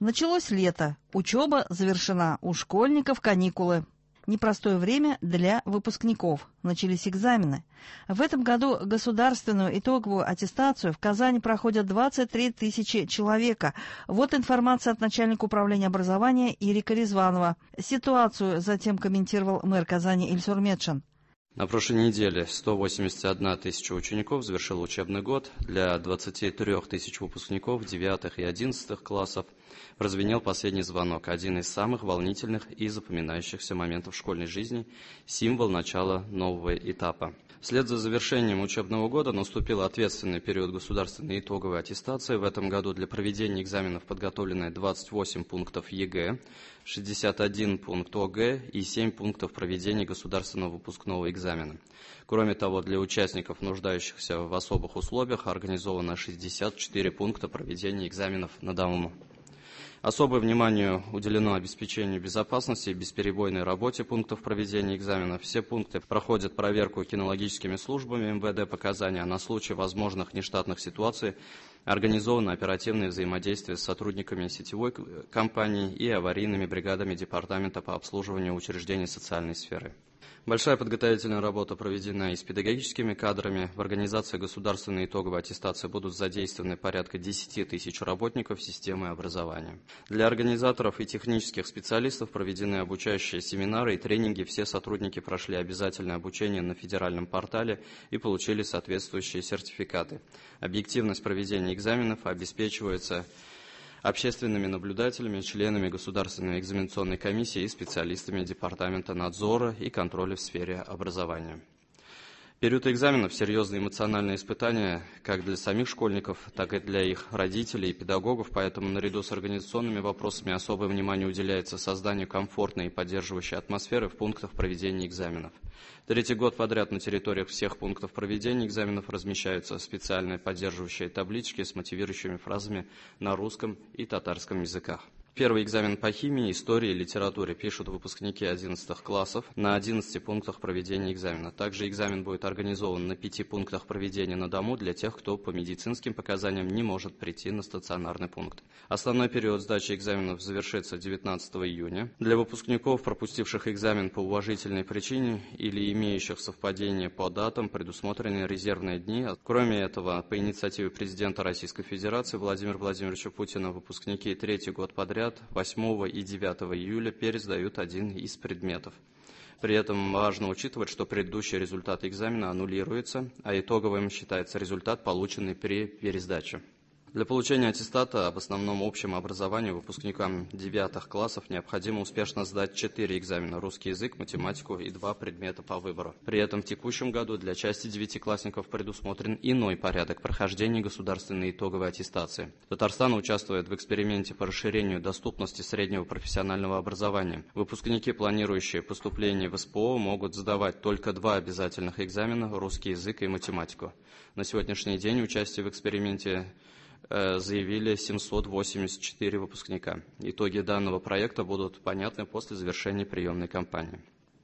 Началось лето, учеба завершена, у школьников каникулы. Непростое время для выпускников. Начались экзамены. В этом году государственную итоговую аттестацию в Казани проходят 23 тысячи человека. Вот информация от начальника управления образования Ирика Резванова. Ситуацию затем комментировал мэр Казани Ильсур Метшин. На прошлой неделе 181 тысяча учеников завершил учебный год. Для 23 тысяч выпускников 9 и 11 классов прозвенел последний звонок, один из самых волнительных и запоминающихся моментов школьной жизни, символ начала нового этапа. Вслед за завершением учебного года наступил ответственный период государственной итоговой аттестации. В этом году для проведения экзаменов подготовлены 28 пунктов ЕГЭ, 61 пункт ОГЭ и 7 пунктов проведения государственного выпускного экзамена. Кроме того, для участников, нуждающихся в особых условиях, организовано 64 пункта проведения экзаменов на дому. Особое внимание уделено обеспечению безопасности и бесперебойной работе пунктов проведения экзаменов. Все пункты проходят проверку кинологическими службами МВД по Казани, а на случай возможных нештатных ситуаций организовано оперативное взаимодействие с сотрудниками сетевой компании и аварийными бригадами Департамента по обслуживанию учреждений социальной сферы. Большая подготовительная работа проведена и с педагогическими кадрами. В организации государственной итоговой аттестации будут задействованы порядка 10 тысяч работников системы образования. Для организаторов и технических специалистов проведены обучающие семинары и тренинги. Все сотрудники прошли обязательное обучение на федеральном портале и получили соответствующие сертификаты. Объективность проведения экзаменов обеспечивается общественными наблюдателями, членами Государственной экзаменационной комиссии и специалистами Департамента надзора и контроля в сфере образования. Период экзаменов – серьезные эмоциональные испытания как для самих школьников, так и для их родителей и педагогов, поэтому наряду с организационными вопросами особое внимание уделяется созданию комфортной и поддерживающей атмосферы в пунктах проведения экзаменов. Третий год подряд на территориях всех пунктов проведения экзаменов размещаются специальные поддерживающие таблички с мотивирующими фразами на русском и татарском языках. Первый экзамен по химии, истории и литературе пишут выпускники 11 классов на 11 пунктах проведения экзамена. Также экзамен будет организован на 5 пунктах проведения на дому для тех, кто по медицинским показаниям не может прийти на стационарный пункт. Основной период сдачи экзаменов завершится 19 июня. Для выпускников, пропустивших экзамен по уважительной причине или имеющих совпадение по датам, предусмотрены резервные дни. Кроме этого, по инициативе президента Российской Федерации Владимира Владимировича Путина, выпускники третий год подряд 8 и 9 июля пересдают один из предметов. При этом важно учитывать, что предыдущий результат экзамена аннулируется, а итоговым считается результат, полученный при пересдаче. Для получения аттестата об основном общем образовании выпускникам 9 классов необходимо успешно сдать 4 экзамена – русский язык, математику и 2 предмета по выбору. При этом в текущем году для части девятиклассников предусмотрен иной порядок прохождения государственной итоговой аттестации. Татарстан участвует в эксперименте по расширению доступности среднего профессионального образования. Выпускники, планирующие поступление в СПО, могут сдавать только 2 обязательных экзамена – русский язык и математику. На сегодняшний день участие в эксперименте заявили 784 выпускника. Итоги данного проекта будут понятны после завершения приемной кампании.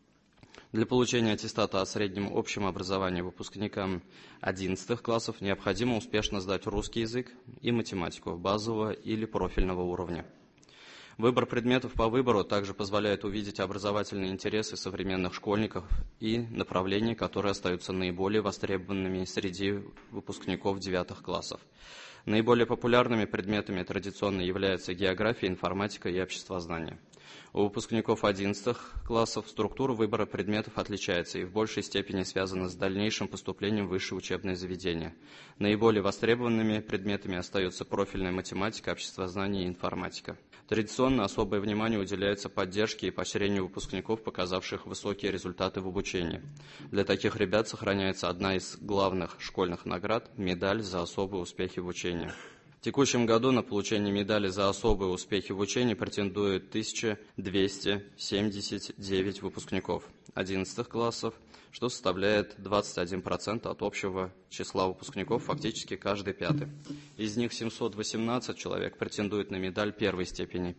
Для получения аттестата о среднем общем образовании выпускникам 11 классов необходимо успешно сдать русский язык и математику базового или профильного уровня. Выбор предметов по выбору также позволяет увидеть образовательные интересы современных школьников и направления, которые остаются наиболее востребованными среди выпускников 9 классов. Наиболее популярными предметами традиционно являются география, информатика и обществознание. У выпускников 11 классов структура выбора предметов отличается и в большей степени связана с дальнейшим поступлением в высшее учебное заведение. Наиболее востребованными предметами остаются профильная математика, обществознание и информатика. Традиционно особое внимание уделяется поддержке и поощрению выпускников, показавших высокие результаты в обучении. Для таких ребят сохраняется одна из главных школьных наград – медаль за особые успехи в учении. В текущем году на получение медали за особые успехи в учении претендуют 1279 выпускников 11 классов, что составляет 21% от общего числа выпускников, фактически каждый пятый. Из них 718 человек претендует на медаль первой степени,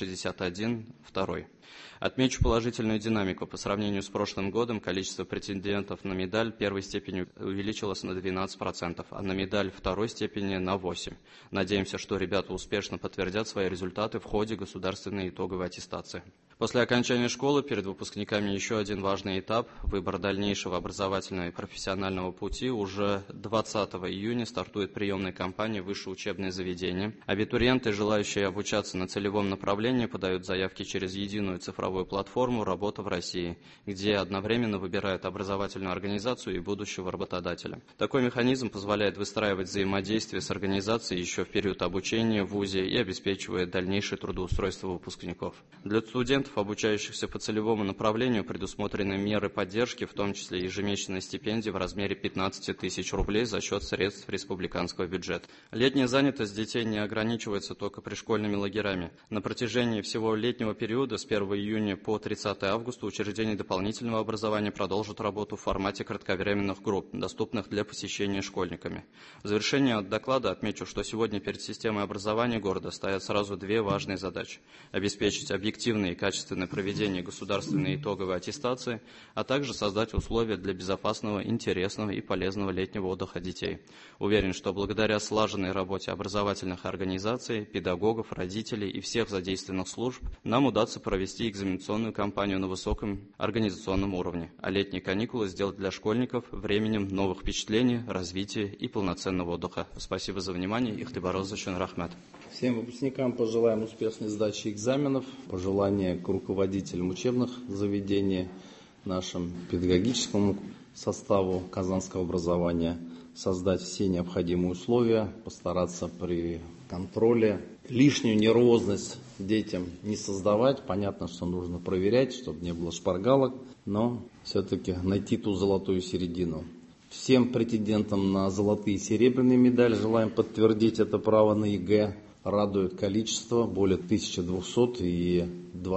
561 – второй. Отмечу положительную динамику. По сравнению с прошлым годом количество претендентов на медаль первой степени увеличилось на 12%, а на медаль второй степени на 8%. Надеемся, что ребята успешно подтвердят свои результаты в ходе государственной итоговой аттестации. После окончания школы перед выпускниками еще один важный этап – выбор дальнейшего образовательного и профессионального пути. Уже 20 июня стартует приемная кампания в высшее учебное заведение. Абитуриенты, желающие обучаться на целевом направлении, подают заявки через единую цифровую платформу «Работа в России», где одновременно выбирают образовательную организацию и будущего работодателя. Такой механизм позволяет выстраивать взаимодействие с организацией еще в период обучения в ВУЗе и обеспечивает дальнейшее трудоустройство выпускников. Для студентов, обучающихся по целевому направлению, предусмотрены меры поддержки, в том числе ежемесячная стипендия в размере 15 тысяч рублей за счет средств республиканского бюджета. Летняя занятость детей не ограничивается только пришкольными лагерями. На протяжении всего летнего периода с 1 июня по 30 августа учреждения дополнительного образования продолжат работу в формате кратковременных групп, доступных для посещения школьниками. В завершение доклада отмечу, что сегодня перед системой образования города стоят сразу две важные задачи – обеспечить объективные и качественное проведение государственной итоговой аттестации, а также создать условия для безопасного, интересного и полезного летнего отдыха детей. Уверен, что благодаря слаженной работе образовательных организаций, педагогов, родителей и всех задействованных служб нам удастся провести экзаменационную кампанию на высоком организационном уровне, а летние каникулы сделать для школьников временем новых впечатлений, развития и полноценного отдыха. Спасибо за внимание. Ихтибаров Зачун Рахмет. Всем выпускникам пожелаем успешной сдачи экзаменов, пожелания к руководителям учебных заведений, нашему педагогическому составу казанского образования создать все необходимые условия, постараться при контроле лишнюю нервозность детям не создавать. Понятно, что нужно проверять, чтобы не было шпаргалок, но все-таки найти ту золотую середину. Всем претендентам на золотые и серебряные медали желаем подтвердить это право на ЕГЭ. Радует количество, более 1200 и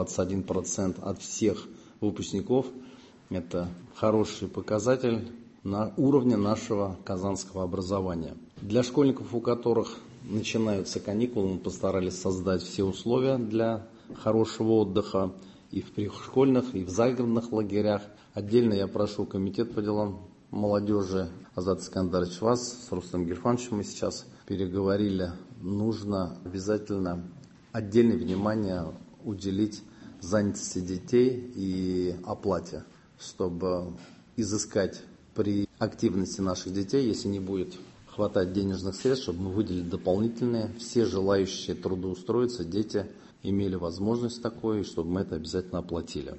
21% от всех выпускников. Это хороший показатель на уровне нашего казанского образования. Для школьников, у которых начинаются каникулы, мы постарались создать все условия для хорошего отдыха и в пришкольных, и в загородных лагерях. Отдельно я прошу Комитет по делам молодежи, Азат Искандарович, вас с Рустам Герфановичем мы сейчас переговорили. Нужно обязательно отдельное внимание уделить занятости детей и оплате, чтобы изыскать при активности наших детей, если не будет хватать денежных средств, чтобы мы выделили дополнительные. Все желающие трудоустроиться, дети имели возможность такой, чтобы мы это обязательно оплатили.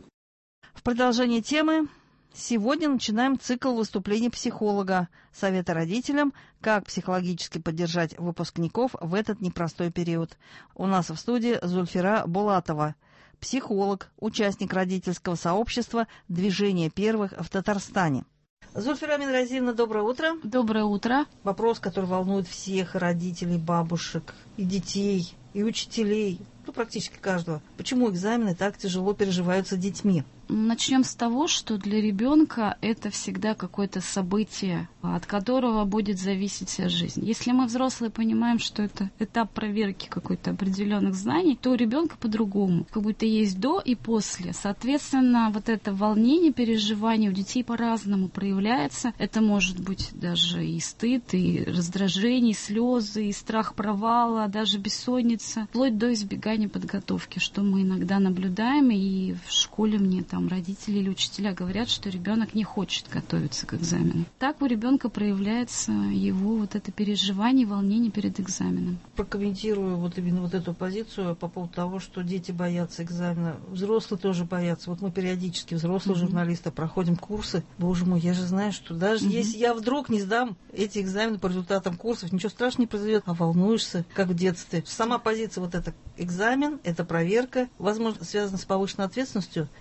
В продолжение темы сегодня начинаем цикл выступлений психолога, совета родителям, как психологически поддержать выпускников в этот непростой период. У нас в студии Зульфира Булатова, психолог, участник родительского сообщества «Движение первых» в Татарстане. Зульфира Минразиевна, доброе утро. Доброе утро. Вопрос, который волнует всех родителей, бабушек, и детей, и учителей, практически каждого. Почему экзамены так тяжело переживаются детьми? Начнем с того, что для ребенка это всегда какое-то событие, от которого будет зависеть вся жизнь. Если мы, взрослые, понимаем, что это этап проверки какой-то определенных знаний, то у ребенка по-другому. Как будто есть до и после. Соответственно, вот это волнение, переживание у детей по-разному проявляется. Это может быть даже и стыд, и раздражение, и слезы, и страх провала, даже бессонница, вплоть до избегания подготовки, что мы иногда наблюдаем, и в школе мне там родители или учителя говорят, что ребенок не хочет готовиться к экзамену. Так у ребенка проявляется его вот это переживание, волнение перед экзаменом. Прокомментирую именно эту позицию по поводу того, что дети боятся экзамена, взрослые тоже боятся. Вот мы периодически, взрослые журналисты, проходим курсы. Боже мой, я же знаю, что даже если я вдруг не сдам эти экзамены по результатам курсов, ничего страшного не произойдет, а волнуешься, как в детстве. Сама позиция это экзамен, это проверка, возможно, связана с повышенной ответственностью детей.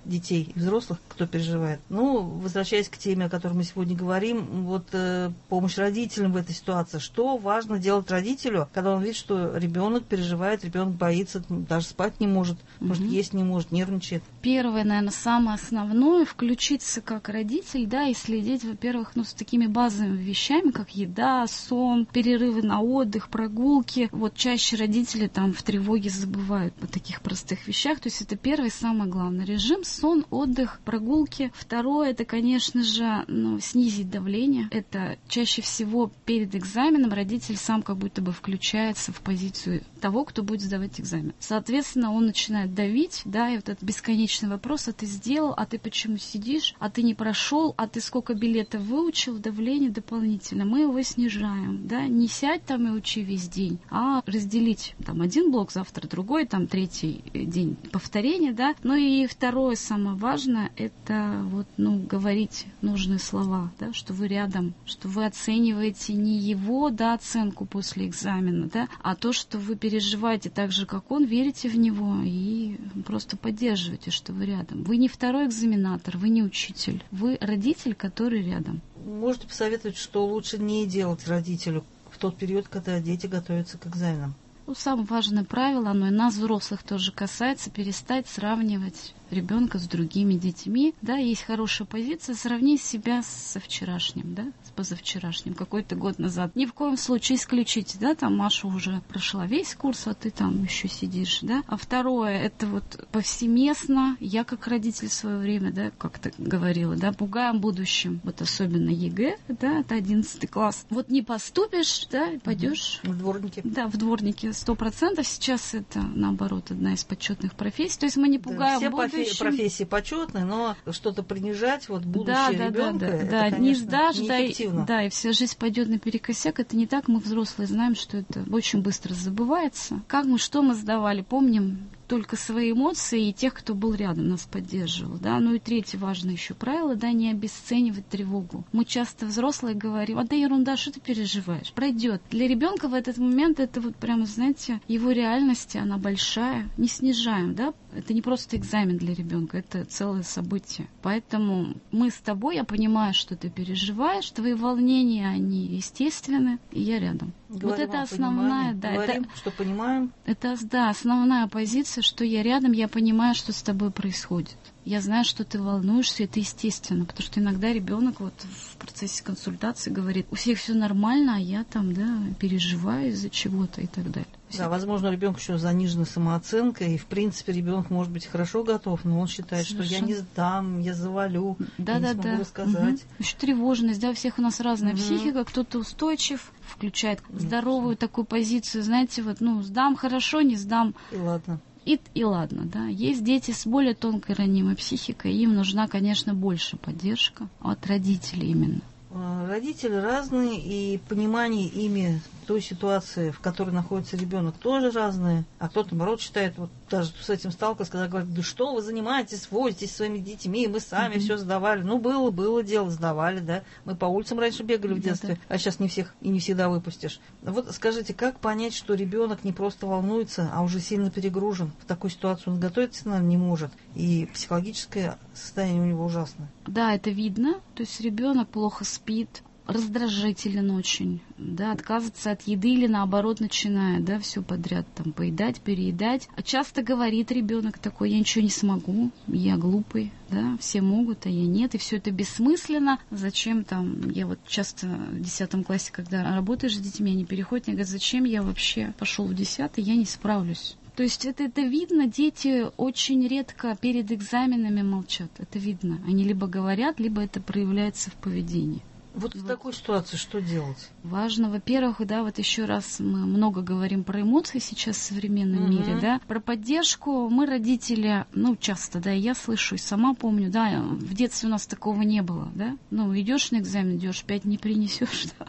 детей и взрослых, кто переживает. Ну, возвращаясь к теме, о которой мы сегодня говорим, вот помощь родителям в этой ситуации. Что важно делать родителю, когда он видит, что ребенок переживает, ребенок боится, даже спать не может, может, есть не может, нервничает? Первое, наверное, самое основное — включиться как родитель, да, и следить, во-первых, с такими базовыми вещами, как еда, сон, перерывы на отдых, прогулки. Вот чаще родители там в тревоге забывают о таких простых вещах. То есть это первый, самое главное. Режим, сон, отдых, прогулки. Второе, это, конечно же, снизить давление. Это чаще всего перед экзаменом родитель сам как будто бы включается в позицию того, кто будет сдавать экзамен. Соответственно, он начинает давить, да, и вот этот бесконечный вопрос: а ты сделал, а ты почему сидишь, а ты не прошел, а ты сколько билетов выучил, давление дополнительно. Мы его снижаем, да, не сядь там и учи весь день, а разделить там один блок, завтра другой, там третий день повторения, да. Ну и второе, самое важное, это вот, говорить нужные слова, да, что вы рядом, что вы оцениваете не его, да, оценку после экзамена, да, а то, что вы переживаете так же, как он, верите в него и просто поддерживаете, что вы рядом. Вы не второй экзаменатор, вы не учитель, вы родитель, который рядом. Можете посоветовать, что лучше не делать родителю в тот период, когда дети готовятся к экзаменам? Самое важное правило, оно и нас, взрослых, тоже касается: перестать сравнивать ребенка с другими детьми. Да, есть хорошая позиция: сравнить себя со вчерашним, да, с позавчерашним, какой-то год назад. Ни в коем случае исключить, да, там Маша уже прошла весь курс, а ты там еще сидишь, да. А второе, это вот повсеместно, я как родитель в свое время, да, как-то говорила, да, пугаем будущим, вот особенно ЕГЭ, да, это 11 класс. Вот не поступишь, да, пойдешь в дворники. Да, в дворники 100%. Сейчас это, наоборот, одна из почетных профессий. То есть мы не пугаем будущим. Профессии почетные, но что-то принижать, вот будущее ребенка, это, конечно, не сдашь, неэффективно. Да, и вся жизнь пойдет наперекосяк. Это не так. Мы, взрослые, знаем, что это очень быстро забывается. Что мы сдавали, помним только свои эмоции и тех, кто был рядом, нас поддерживал, да. Ну и третье важное еще правило, да, не обесценивать тревогу. Мы часто, взрослые, говорим: да ерунда, что ты переживаешь, пройдет. Для ребенка в этот момент это вот прямо, знаете, его реальность, она большая. Не снижаем, да. Это не просто экзамен для ребенка, это целое событие. Поэтому мы с тобой, я понимаю, что ты переживаешь, твои волнения, они естественны, и я рядом. Говорим, вот это основная, да, говорим, это, что понимаем. Это, да, основная позиция, что я рядом, я понимаю, что с тобой происходит. Я знаю, что ты волнуешься, это естественно, потому что иногда ребенок вот в процессе консультации говорит: у всех все нормально, а я там, да, переживаю из-за чего-то и так далее. Да, возможно, ребенок еще занижена самооценка, и в принципе ребенок может быть хорошо готов, но он считает, совершенно, что я не сдам, я завалю, я не смогу рассказать. Еще тревожность, да, у всех у нас разная психика, кто-то устойчив, включает здоровую такую позицию, знаете, вот, сдам хорошо, не сдам. И ладно. И ладно, да. Есть дети с более тонкой ранимой психикой, им нужна, конечно, больше поддержка от родителей именно. Родители разные, и понимание ими той ситуации, в которой находится ребенок, тоже разные. А кто-то, наоборот, считает, вот даже с этим сталкивался, когда говорят: да что вы занимаетесь, возитесь своими детьми, мы сами все сдавали. Было дело, сдавали, да. Мы по улицам раньше бегали в детстве, а сейчас не всех и не всегда выпустишь. Вот скажите, как понять, что ребенок не просто волнуется, а уже сильно перегружен? В такой ситуации он готовиться, наверное, не может, и психологическое состояние у него ужасное. Да, это видно. То есть ребенок плохо спит, раздражителен очень, да, отказывается от еды или наоборот начинает, да, все подряд там поедать, переедать. А часто говорит ребенок такой: я ничего не смогу, я глупый, да, все могут, а я нет, и все это бессмысленно. Зачем там, я вот часто в 10 классе, когда работаешь с детьми, они переходят, и говорят: зачем я вообще пошел в 10, я не справлюсь. То есть это видно, дети очень редко перед экзаменами молчат, это видно. Они либо говорят, либо это проявляется в поведении. Вот в такой ситуации что делать? Важно, во-первых, да, вот еще раз мы много говорим про эмоции сейчас в современном мире, да, про поддержку. Мы, родители, часто, да, я слышу и сама помню, да, в детстве у нас такого не было, да. Идешь на экзамен, идешь, 5 не принесешь, да.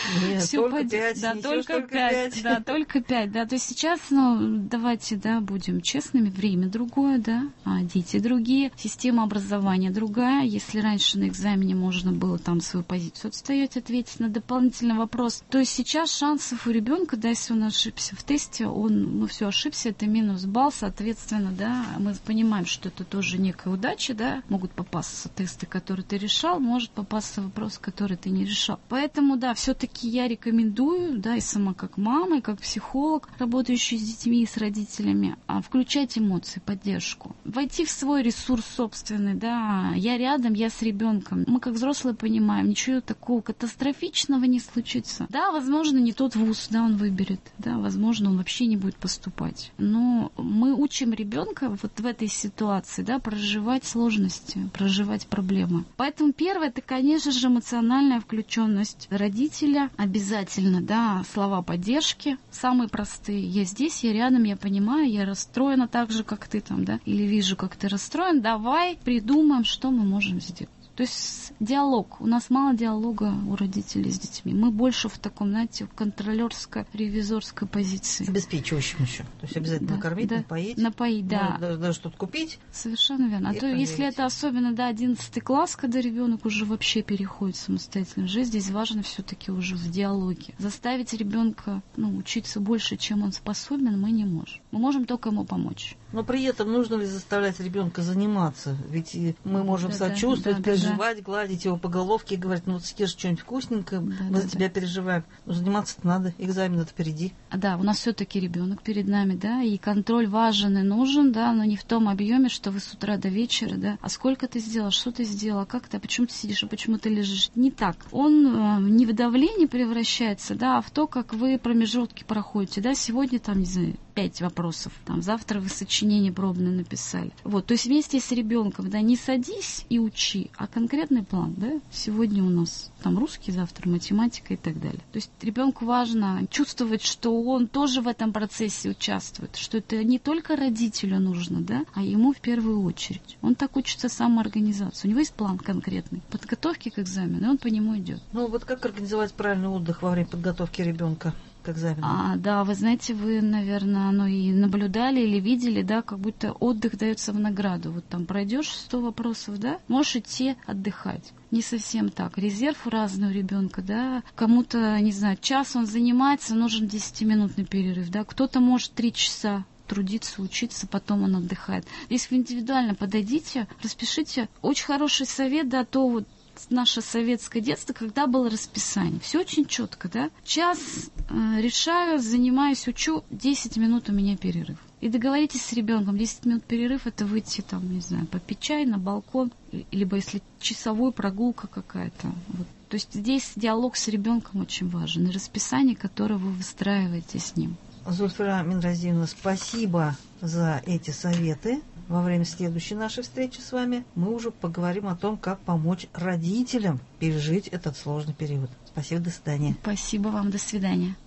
Нет, Всё только пойдёт. 5, Да, ничего, только только 5. 5. Да, только 5. Да, то есть сейчас, давайте, будем честными, время другое, а дети другие, система образования другая. Если раньше на экзамене можно было там свою позицию отстоять, ответить на дополнительный вопрос, то есть сейчас шансов у ребенка, если он ошибся в тесте, все ошибся, это минус балл, соответственно, мы понимаем, что это тоже некая удача, могут попасться тесты, которые ты решал, может попасться вопрос, который ты не решал. Поэтому, все-таки я рекомендую, и сама как мама, и как психолог, работающий с детьми и с родителями, включать эмоции, поддержку. Войти в свой ресурс собственный, я рядом, я с ребенком. Мы как взрослые понимаем, ничего такого катастрофичного не случится. Возможно, не тот вуз, он выберет, возможно, он вообще не будет поступать. Но мы учим ребенка вот в этой ситуации, проживать сложности, проживать проблемы. Поэтому первое, это, конечно же, эмоциональная включенность родителя. Обязательно, слова поддержки, самые простые. Я здесь, я рядом, я понимаю, я расстроена так же, как ты там, или вижу, как ты расстроен. Давай придумаем, что мы можем сделать. То есть диалог. У нас мало диалога у родителей с детьми. Мы больше в таком, контролерской, ревизорской позиции. Обеспечивающим еще. То есть обязательно накормить, напоить. Напоить, даже что-то купить. Совершенно верно. А то если это особенно, 11 класс, когда ребенок уже вообще переходит в самостоятельную жизнь, здесь важно все-таки уже в диалоге. Заставить ребенка учиться больше, чем он способен, мы не можем. Мы можем только ему помочь. Но при этом нужно ли заставлять ребенка заниматься? Ведь мы можем сочувствовать, переживать, гладить его по головке и говорить, съешь что-нибудь вкусненькое, мы за тебя переживаем. Но заниматься-то надо, экзамен-то впереди. У нас все-таки ребенок перед нами, и контроль важен и нужен, но не в том объеме, что вы с утра до вечера, а сколько ты сделал, что ты сделал, а как ты, а почему ты сидишь, а почему ты лежишь. Не так. Он не в давление превращается, а в то, как вы промежутки проходите, сегодня там, не знаю, 5 вопросов, завтра вы сочинение пробное написали. То есть вместе с ребенком, не садись и учи, а конкретный план, сегодня у нас там русский, завтра математика и так далее. То есть ребенку важно чувствовать, что он тоже в этом процессе участвует, что это не только родителю нужно, а ему в первую очередь. Он так учится самоорганизации. У него есть план конкретный подготовки к экзамену, и он по нему идет. Как организовать правильный отдых во время подготовки ребенка к экзамену? Вы знаете, вы, наверное, и наблюдали или видели, как будто отдых дается в награду. Там пройдешь 100 вопросов, можешь идти отдыхать. Не совсем так. Резерв разный у ребенка, кому-то, не знаю, час он занимается, нужен 10-минутный перерыв, Кто-то может 3 часа трудиться, учиться, потом он отдыхает. Здесь вы индивидуально подойдите, распишите. Очень хороший совет, то наше советское детство, когда было расписание. Все очень четко, Час решаю, занимаюсь, учу, 10 минут у меня перерыв. И договоритесь с ребенком, 10 минут перерыв, это выйти не знаю, попить чай на балкон, либо если часовой прогулка какая-то. То есть здесь диалог с ребенком очень важен, и расписание, которое вы выстраиваете с ним. Зульфира Минразиевна, спасибо за эти советы. Во время следующей нашей встречи с вами мы уже поговорим о том, как помочь родителям пережить этот сложный период. Спасибо, до свидания. Спасибо вам, до свидания.